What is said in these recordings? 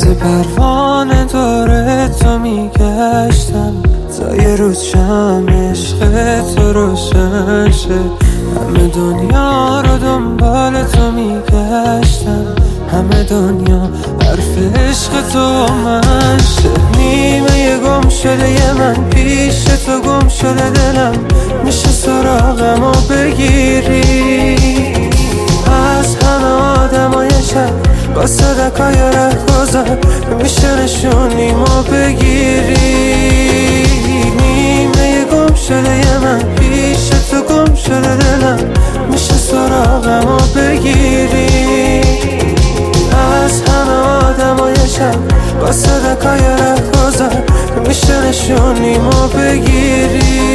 مثل پروانه دور تو میگشتم تا یه روز شم عشق تو روشن شه. همه دنیا رو دنبال تو میگشتم، همه دنیا حرف عشق تو من شه. نیمه گم شده یه من پیش تو گم شده، دلم میشه سراغمو بگیری. از همه آدمای شب با صدقای رهگذر میشه نشونیمو بگیری. نیمه گم شده یه من پیش تو گم شده، دلم میشه سراغمو بگیری. از همه آدمای شب با صدقای رهگذر میشه نشونیمو بگیری.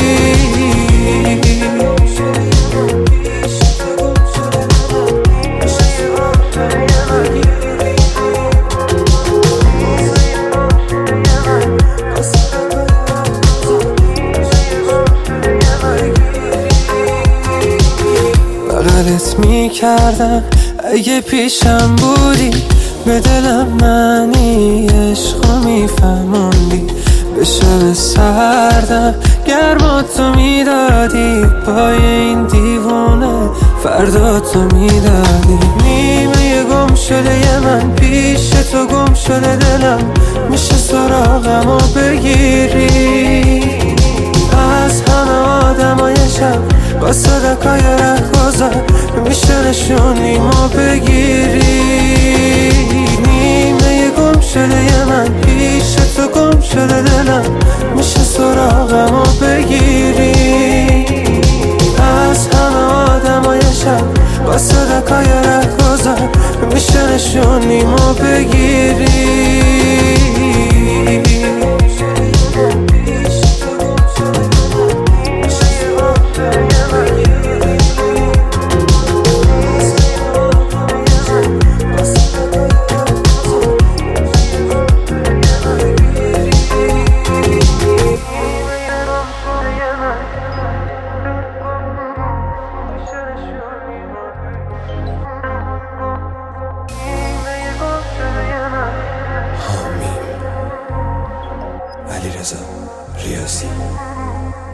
بغلت میکردم اگه پیشم بودی، به دلم معنی عشقو میفهموندی. به شب سردم گرماتو میدادی، پای این دیوونه فرداتو میدادی. نیمه گم شده یه من پیش تو گم شده، دلم میشه سراغمو بگیری. از همه آدمای شب با صدقای رهگذر میشه نشونیمو بگیری. نیمه گم شده یه من پیش تو گم شده، دلم میشه سراغمو بگیری. از همه آدمای شب با صدقای رهگذر میشه نشونیمو بگیری. علیرضا ریاضی